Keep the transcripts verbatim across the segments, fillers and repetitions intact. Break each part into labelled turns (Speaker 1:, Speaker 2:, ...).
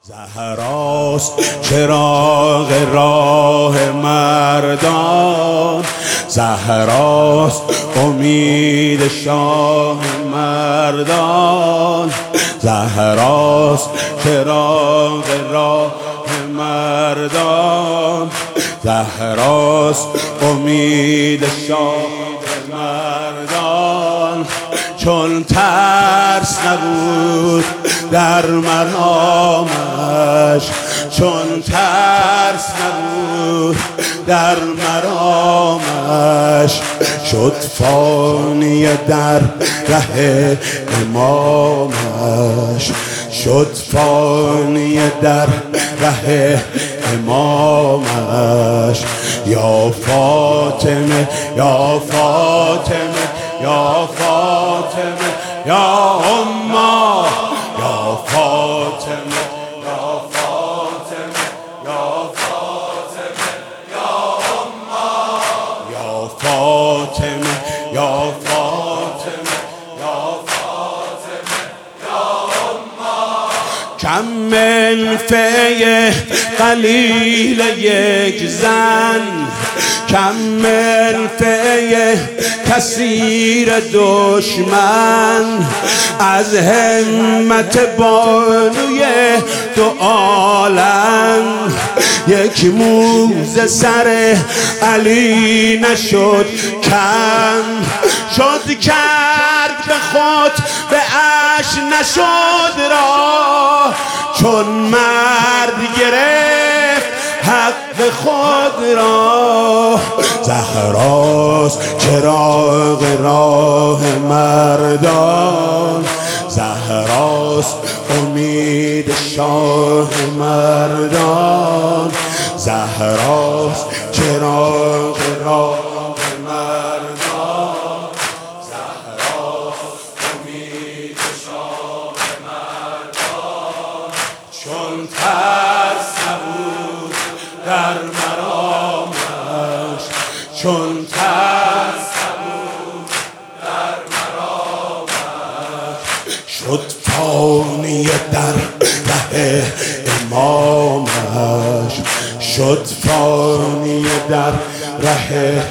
Speaker 1: زهراست چراغ راه مردان، زهراست امید شاه مردان، زهراست چراغ راه مردان، زهراست امید شاه مردان. چون ترس نبود در مرامش، چون ترس نبود در مرامش، شد فانی در ره امامش، شد فانی در ره امامش. یا فاطمه یا فاطمه یا فاطمه یا اما، یا فاطمه یا فاطمه یا فاطمه یا اما، یا فاطمه یا فاطمه یا فاطمه یا اما. کم من فی قلیل یک زن، کم من فی کثیر دشمن، از همت بانوی دو عالم یک موزه سر علی نشد کم. شد کرد به خود به اش نشد راه، چون مرد گرفت حق خود را. زهراست چراغ راه مردان، زهراست امید شاه مردان، زهراست چراغ راه مردان، زهراست امید شاه مردان. چون ترس نبود در مرامش، چون ترس نبود در مرامش، شد فانی در ره امامش، شد فانی در ره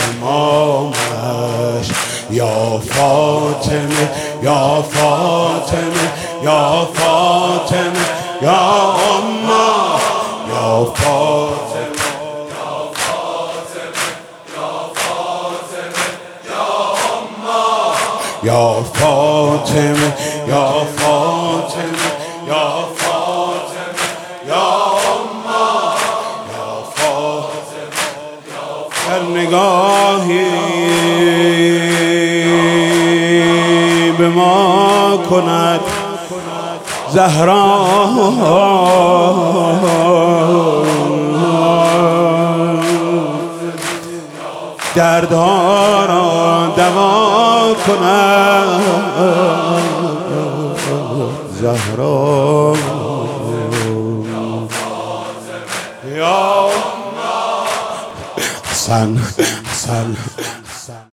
Speaker 1: امامش. یا فاطمه یا فاطمه یا فاطمه یا اما، یا فاطمه یا فاطمه یا فاطمه یا اما، یا فاطمه یا فاطمه یا فاطمه یا اما، یا فاطمه یا فاطمه. نگاهی به ما کند زهرا، دردها را دوا کند زهرا. یا حسن حسن